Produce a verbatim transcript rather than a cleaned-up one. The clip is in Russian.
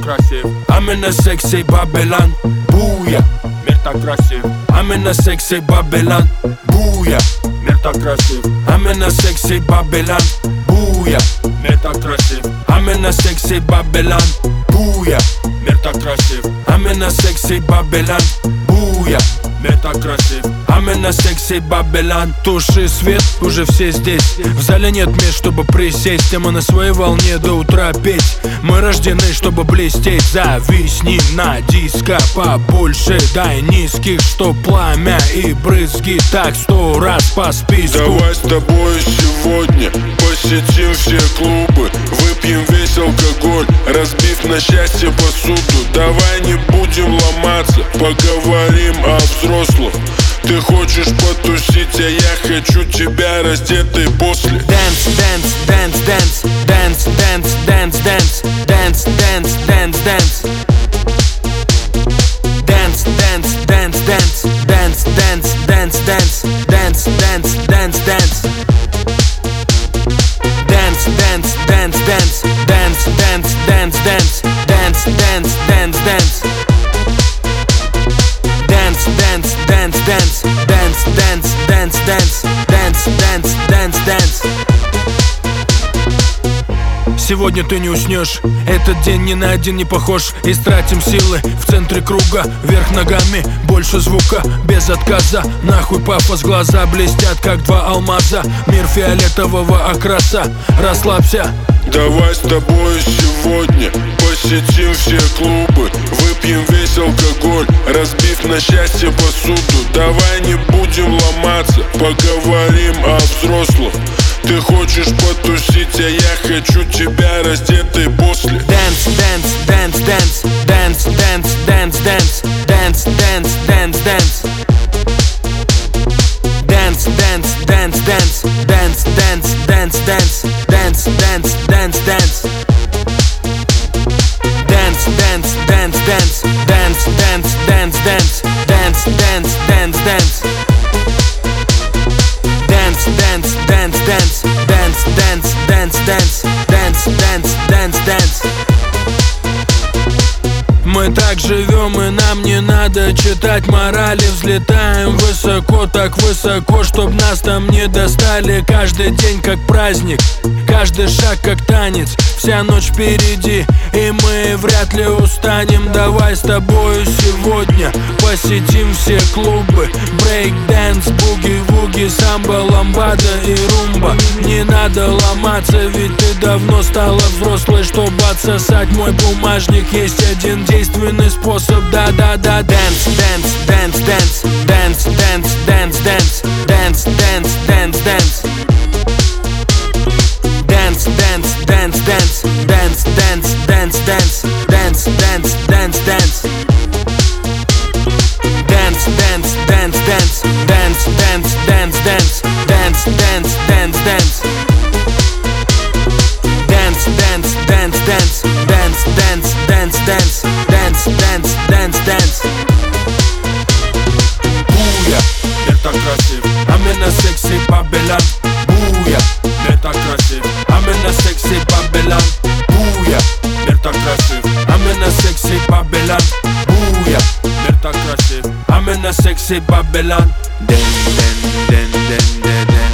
красив. I'm in a sexy Babylon, буя. Мир так красив. I'm in a sexy Babylon, буя. Мир так красив. I'm in a sexy Babylon, буя. Мир так красив. I'm in a sexy Babylon, буя. Мир так красив. I'm in a sexy Babylon, буя. Мир так красив. I'm in a sexy Babylon. Туши свет, уже все здесь. В зале нет мест, чтобы присесть. А мы на своей волне до утра петь. Мы рождены, чтобы блестеть. Зависни на диско побольше. Дай низких, что пламя и брызги. Так сто раз по списку. Давай с тобой сегодня посетим все клубы. Выпьем весь алкоголь, разбив на счастье посуду. Давай не будем ломаться, поговорим о взрослых. Ты хочешь потусить, а я хочу тебя раздетой после. Dance, dance, dance, dance, dance, dance, dance, dance, dance, dance, dance, dance. Dance, dance, dance, dance, dance, dance, dance, dance, dance, dance, dance, dance. Dance, dance, dance, dance, dance, dance, dance, dance, dance, dance, dance, dance. Dance, dance, dance, dance, dance, dance, dance, dance, dance, dance, dance, dance. Сегодня ты не уснешь, этот день ни на один не похож. Истратим силы в центре круга, вверх ногами, больше звука, без отказа. Нахуй пафос, глаза блестят, как два алмаза. Мир фиолетового окраса, расслабься. Давай с тобой сегодня посетим все клубы. Выпьем весь алкоголь, разбив на счастье посуду. Давай не будем ломаться, поговорим о взрослых. Ты хочешь потусить, а я хочу тебя раздетой после. Dance, dance, dance, dance, dance, dance, dance, dance, dance, dance, dance, dance. Dance, dance, dance, dance, dance, dance, dance, dance, dance, dance, dance, dance. Dance, dance, dance, dance, dance, dance, dance, dance, dance, dance, dance, dance. Dance, dance, dance, dance, dance, dance, dance, dance, dance, dance, dance, dance. Мы так живем, и нам не надо читать морали. Взлетаем высоко, так высоко, чтоб нас там не достали. Каждый день как праздник, каждый шаг как танец. Вся ночь впереди, и мы вряд ли устанем. Давай с тобою сегодня посетим все клубы. Брейк-дэнс, буги-вуги, самбо, ламбада и румба. Не надо ломаться, ведь ты давно стала взрослой, чтобы отсосать мой бумажник. Есть один действенный способ, да-да-да. Dance, dance, dance, dance, dance, dance, dance, dance, dance, dance, dance, dance. Dance, dance, dance, dance, dance, dance, dance, dance, dance, dance, dance, dance. Dance, dance, dance, dance, dance, dance, dance, dance, dance, dance, dance, dance. Dance, dance, dance, dance, dance, dance, dance, dance, dance, dance, dance, dance. Буя, мир так красив. I'm in a sexy Babylon, буя. Мир так красив. I'm in a sexy Babylon, буя. Мир так красив. I'm in a sexy Babylon, буя. Мир так красив. I'm in a sexy Babylon. Den, den, den, den, den, den.